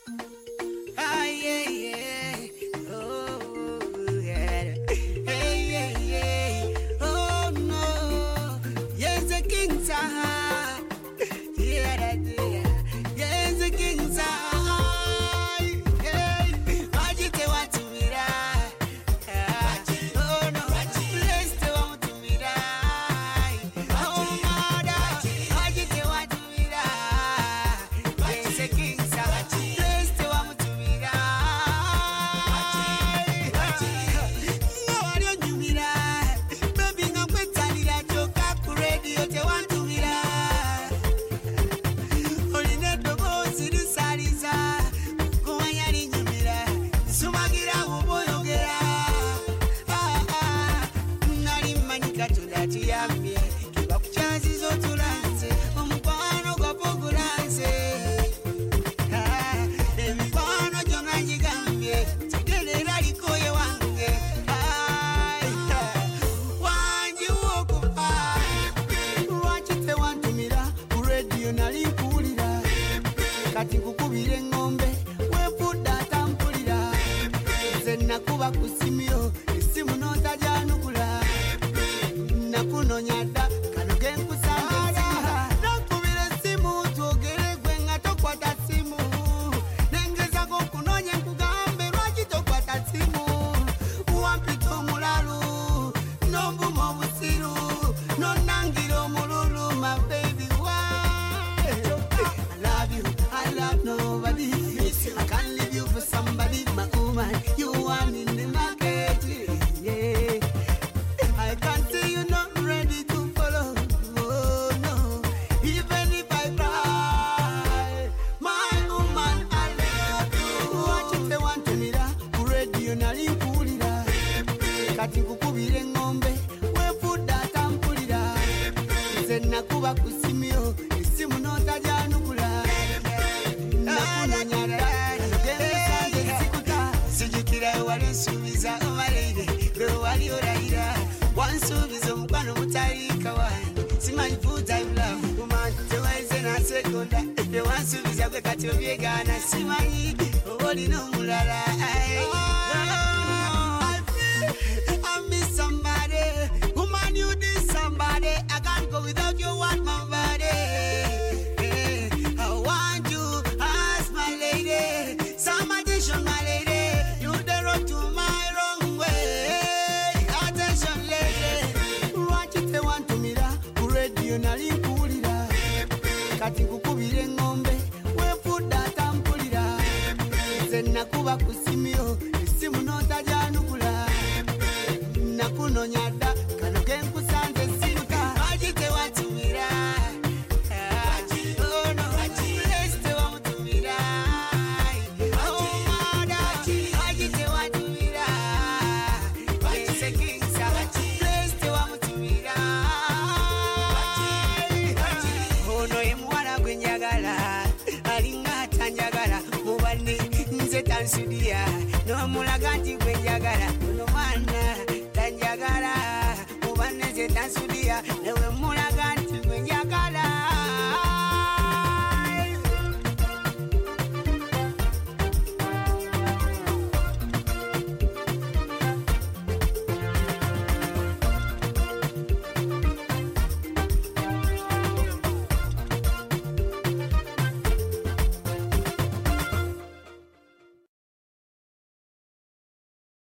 Ah, yeah, yeah. Oh, yeah. Hey, yeah, yeah. Oh, no. Yes, the King Sahar. Yeah, yes, the King Sahar. Hey, why you say what to me? Oh, no. Let's do what to me. Oh, mother. Why you say what to me? Yes, the King Sahar. Let's do what to me. Kati kukubire ngombe wefuda tampulira nze nakuba kusimio esimu notajanukula nakunonya dda kano genkusanga nakubira esimu twogere gwe nga tokwata simu nengezako okunonya nkugambe lwaki tokwata simu wampita omulalu nombuma obusiru nonangira omululu my baby I love nobody. I can't leave you for somebody, my woman. You want in the market, yeah. I can't say you're not ready to follow. Oh no, even if I cry, my woman, I love you. What you say want to me da? Radio nalimpulira. Kati kukubire ngombe, wefuda tampulira. Nze nakuba kusimio, esimu notajanukula. Sijikira wali nsubiza omalire lwe wali orayira wansubiza omukwano mutalika wange simanyi full time love woman tewaize na sekonda lwe wansubiza gwe kati obyegana simanyi oba olina omulala I miss somebody woman you need somebody I can't go without you want my body I want you as my lady some attention my lady you the road to my wrong way attention lady what you say want to me da radio nalimpulira kati kukubire ngombe wefuda tampulira nze nakuba kusimio esimu notajanukula nakunonya dda kano genkusanze siruka what you say want to me da Nze tansudia no mulaga nti gwe njagala